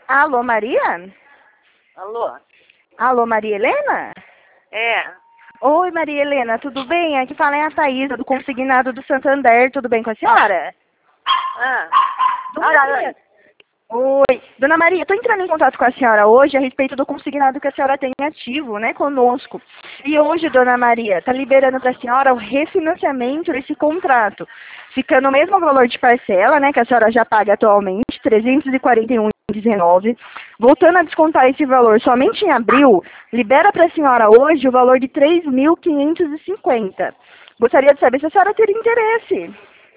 Alô, Maria? Alô? Alô, Maria Helena? É. Oi, Maria Helena, tudo bem? Aqui fala é a Thaísa, do Consignado do Santander. Tudo bem com a senhora? Ah. Dona Maria. Oi. Dona Maria, estou entrando em contato com a senhora hoje a respeito do consignado que a senhora tem ativo, né, conosco. E hoje, Dona Maria, está liberando para a senhora o refinanciamento desse contrato, ficando o mesmo valor de parcela, né, que a senhora já paga atualmente, R$ 341,19. Voltando a descontar esse valor somente em abril, libera para a senhora hoje o valor de R$ 3.550. Gostaria de saber se a senhora teria interesse.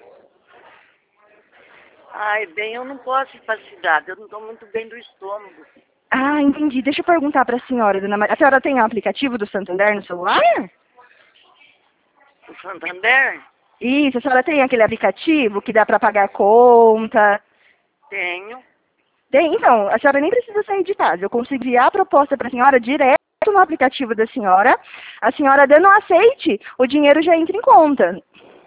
Ai, bem, eu não posso ir pra cidade, eu não estou muito bem do estômago. Ah, entendi. Deixa eu perguntar para a senhora, Dona Maria. A senhora tem o aplicativo do Santander no celular? O Santander? Isso, a senhora tem aquele aplicativo que dá para pagar conta? Tenho. Tem, então, a senhora nem precisa sair de casa. Eu consigo enviar a proposta para a senhora direto no aplicativo da senhora. A senhora dando um aceite, o dinheiro já entra em conta.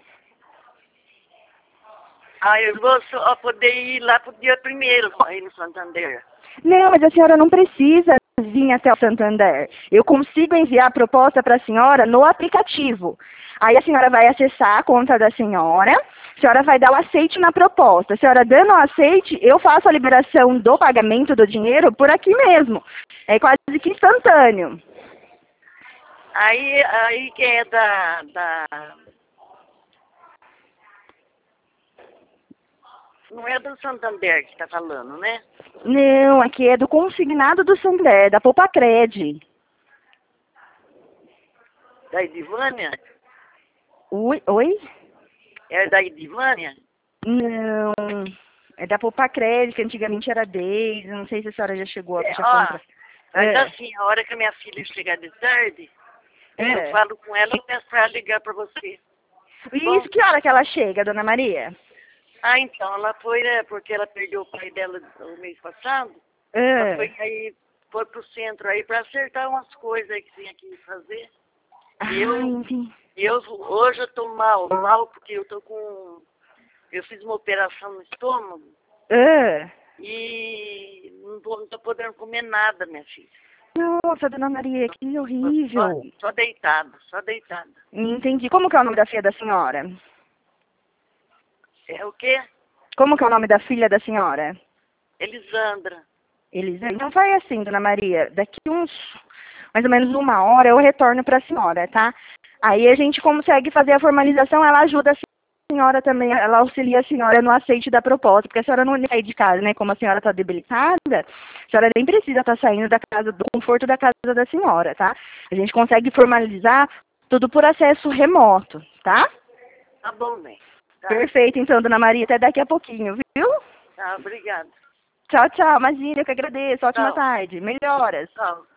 Ah, eu vou só poder ir lá pro dia 1º, aí no Santander. Não, mas a senhora não precisa vir até o Santander. Eu consigo enviar a proposta para a senhora no aplicativo. Aí a senhora vai acessar a conta da senhora, a senhora vai dar o aceite na proposta. A senhora dando o aceite, eu faço a liberação do pagamento do dinheiro por aqui mesmo. É quase que instantâneo. Aí que é Não é do Santander que está falando, né? Não, aqui é do consignado do Santander, da Popacred. Da Edivânia? Oi? É da Edivânia? Não, é da Popacred, que antigamente era deles. Não sei se a senhora já chegou a comprar. Mas assim, a hora que a minha filha chegar de tarde, eu falo com ela e peço para ela ligar para você. Isso, que hora que ela chega, Dona Maria? Ah, então, ela foi, né, porque ela perdeu o pai dela o mês passado. Ela foi pro centro aí para acertar umas coisas aí que tinha que fazer. Hoje eu tô mal porque eu fiz uma operação no estômago. E não tô podendo comer nada, minha filha. Nossa, Dona Maria, que horrível. Só deitada. Entendi. Como que é o nome da filha da senhora? É o quê? Como que é o nome da filha da senhora? Elisandra. Elisandra. Então faz assim, Dona Maria, daqui mais ou menos 1 hora eu retorno para a senhora, tá? Aí a gente consegue fazer a formalização, ela ajuda a senhora também, ela auxilia a senhora no aceite da proposta, porque a senhora não sai de casa, né? Como a senhora está debilitada, a senhora nem precisa estar saindo da casa, do conforto da casa da senhora, tá? A gente consegue formalizar tudo por acesso remoto, tá? Tá bom, né? Tá. Perfeito, então, Dona Maria, até daqui a pouquinho, viu? Tá, obrigada. Tchau, tchau. Imagina, eu que agradeço. Ótima Tchau. tarde. Melhoras. Tchau.